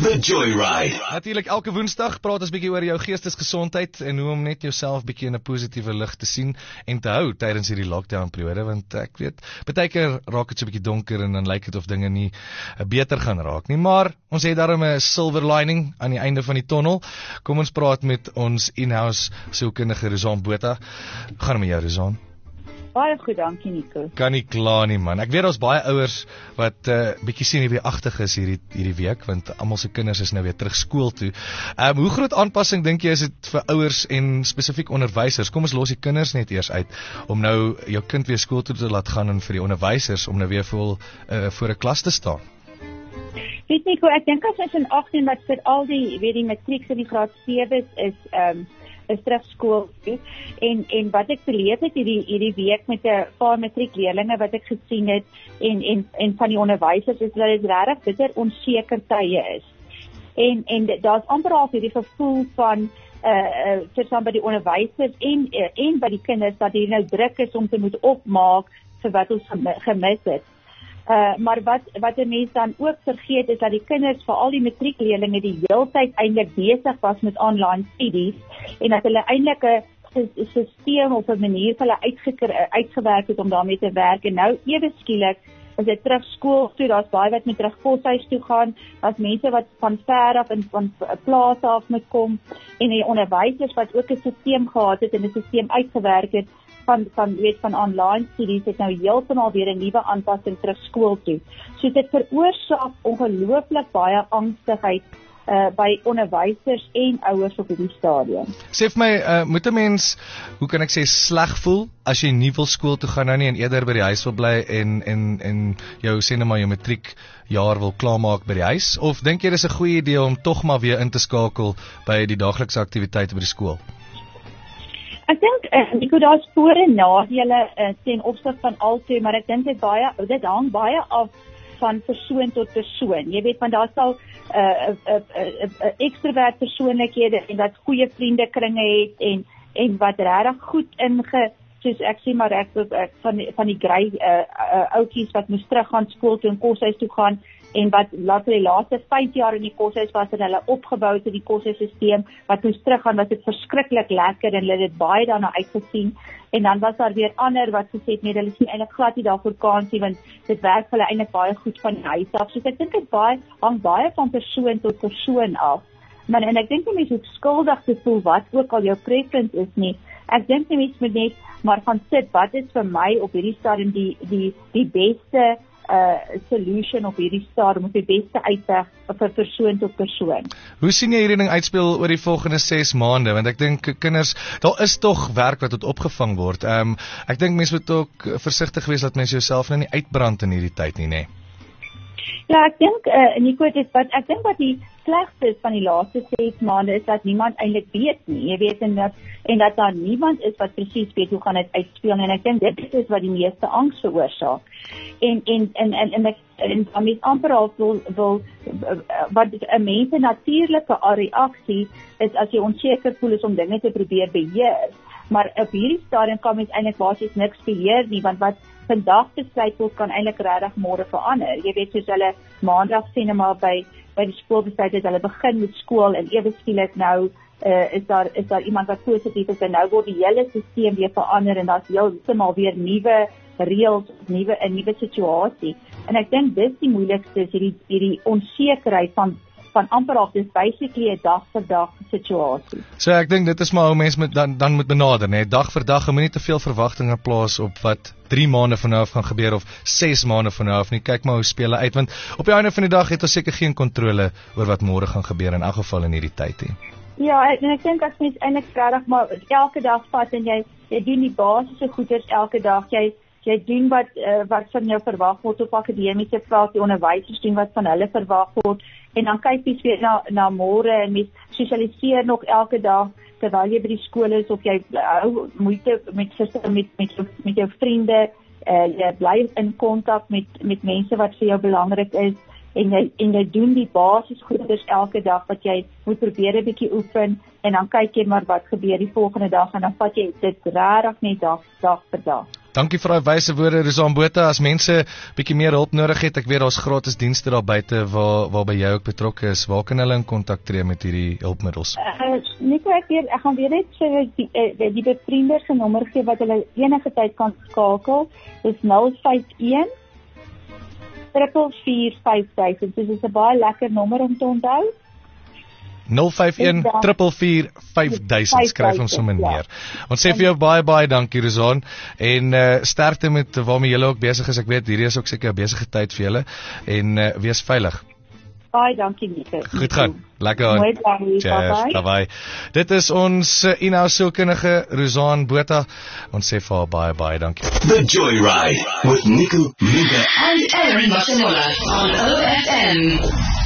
The Joyride. Natuurlik elke Woensdag praat ons bietjie oor jou geestesgesondheid en hoe om net jouself bietjie in 'n positiewe lig te sien en te hou tydens hierdie lockdown periode, want ek weet baie keer raak dit so bietjie donker en dan lyk dit of dinge nie beter gaan raak nie, maar ons het daarom 'n silver lining aan die einde van die tonnel. Kom ons praat met ons in-house sielkundige Rozaan Botha. Gaan met jou, Rozaan. Baie goed, dankie Nico. Kan nie kla nie man. Ek weet daar's baie ouers wat bietjie senuweeagtig is hierdie week, want almal se kinders is nou weer terug skool toe. Hoe groot aanpassing dink jy is dit vir ouers en spesifiek onderwysers? Kom ons los die kinders net eers uit om nou jou kind weer skool toe te laat gaan en vir die onderwysers om nou weer voor 'n klas te staan. Weet Nico, ek dink as ons in ag neem dat vir al die matrieks in die graad 7 is terug skool toe. En wat ek beleef het hierdie week met 'n paar matriekleerlinge wat ek gesien het en van die onderwysers is dat dit regtig bitter onseker tye is. En daar's amper al hierdie gevoel van tussen by die onderwysers en by die kinders dat hier nou druk is om te moet opmaak vir wat ons gemis het. Maar wat 'n mens dan ook vergeet is dat die kinders, veral die matriekleerlinge, die heeltyd eintlik besig was met online studies en dat hulle eintlik 'n stelsel of 'n manier vir hulle uitgewerk het om daarmee te werk en nou ewe skielik is dit terug skool toe, daar's baie wat met terug koshuis toe gaan, daar's mense wat van ver af en van plase af moet kom en die onderwysers wat ook 'n stelsel gehad het en 'n stelsel uitgewerk het van online studies het nou heeltemal weer 'n nuwe aanpassing terug skool toe. So dit veroorsaak ongelooflik baie angstigheid by onderwysers en ouers op hierdie stadium. Sê vir my, moet 'n mens, hoe kan ek sê, sleg voel as jy nie wil skool toe gaan nou nie en eerder by die huis wil bly en jou sê net maar jou matriekjaar wil klaarmaak by die huis? Of dink jy dis 'n goeie idee om tog maar weer in te skakel by die daaglikse aktiwiteite by die skool? Ek dink, Nico, daar's voor en nadele ten opsigte van albei, maar ek dink dit hang baie af van persoon tot persoon. Jy weet, want daar sal ekstrovert persoonlikhede en wat goeie vriendekringe het en wat regtig goed soos ek sê maar ek van die grey oudjies wat moes teruggaan skool toe en koshuis toe gaan en wat later die laaste 5 jaar in die koshuis was en hulle opgebou het in die koshuisstelsel wat moes teruggaan, was dit verskriklik lekker en hulle het dit baie daarna uitgesien en dan was daar weer ander wat gesê het nee, hulle is nie eintlik glad nie daarvoor vakansie want dit werk vir hulle eintlik baie goed van die huis af. So ek dink dit hang baie van persoon tot persoon af. Maar en ek dink nie mens hoef skuldig te voel wat ook al jou preference is nie. Ek dink nie mens moet net maar gaan sit, wat is vir my op hierdie stadium die beste solution op hierdie stadium, of die beste uitweg vir persoon tot persoon. Hoe sien jy hierdie ding uitspeel oor die volgende 6 maande? Want ek dink kinders, daar is tog werk wat opgevang word. Ek dink mense moet ook versigtig wees dat mense jouself nou nie uitbrand in hierdie tyd nie, nê? Ja, ek dink Nico, wat die slegste is van die laaste 6 maande is dat niemand eintlik weet nie. Jy weet en dat daar niemand is wat presies weet hoe gaan dit uitspeel en ek dink dit is wat die meeste angs veroorsaak. En dan mens amper al wil wat 'n mens se natuurlike reaksie is as jy onseker voel is om dinge te probeer beheer. Maar op hierdie stadium kan mens eintlik basies niks beheer nie, want wat vandag besluit word kan eintlik regtig môre verander. Jy weet soos hulle maandag sien maar by die skool besluit het hulle begin met skool en ewe skielik nou is daar iemand wat positief is en nou word die hele stelsel weer verander en daar's heeltemal weer nuwe reëls, 'n nuwe situasie. En ek dink dis die moeilikste is hierdie onsekerheid van amper af, dis basically 'n dag vir dag situasie. So ek dink dit is maar hoe mense dan moet benader, né? Dag vir dag, moenie te veel verwagtinge plaas op wat 3 maande van nou af gaan gebeur of 6 maande van nou af nie. Kyk maar hoe speel hy uit, want op die einde van die dag het ons seker geen kontrole oor wat môre gaan gebeur in elk geval in hierdie tyd nie. Ja, en ek dink as mens eintlik regtig maar elke dag vat en jy doen die basiese goeders elke dag, jy doen wat van jou verwag word op akademiese vlak, die onderwysers doen wat van hulle verwag word en dan kyk jy weer na môre en mens sosialiseer nog elke dag terwyl jy by die skool is of jy hou moeite met jou vriende, jy bly in kontak met mense wat vir jou belangrik is en jy doen die basis goeders elke dag wat jy moet probeer 'n bietjie oefen en dan kyk jy maar wat gebeur die volgende dag en dan vat jy dit regtig net dag vir dag. Dankie vir daai wyse woorde, Rosan Botha. As mense bietjie meer hulp nodig het, ek weet daar's gratis dienste daar buite waarby jy ook betrokke is. Waar kan hulle in kontak tree met hierdie hulpmiddels? Nico, ek gaan weer net so die bevriender se nommer gee wat hulle enige tyd kan skakel. Dis 051 444 5000. Dit is 'n baie lekker nommer om te onthou. 051 444 5000. Skryf ons sommer neer. Ons sê vir jou baie dankie, Rosan, en sterkte met waarmee julle ook besig is. Ek weet hierdie is ook seker 'n besige tyd vir julle, en wees veilig. Baie dankie, Nico. Goed gaan. Lekker aan. Mooi dag. Bye. Dit is ons in-house sielkundige Rosan Botha. Ons sê vir haar baie dankie. The Joyride with Nico Muga and Erin Matanola on OFM.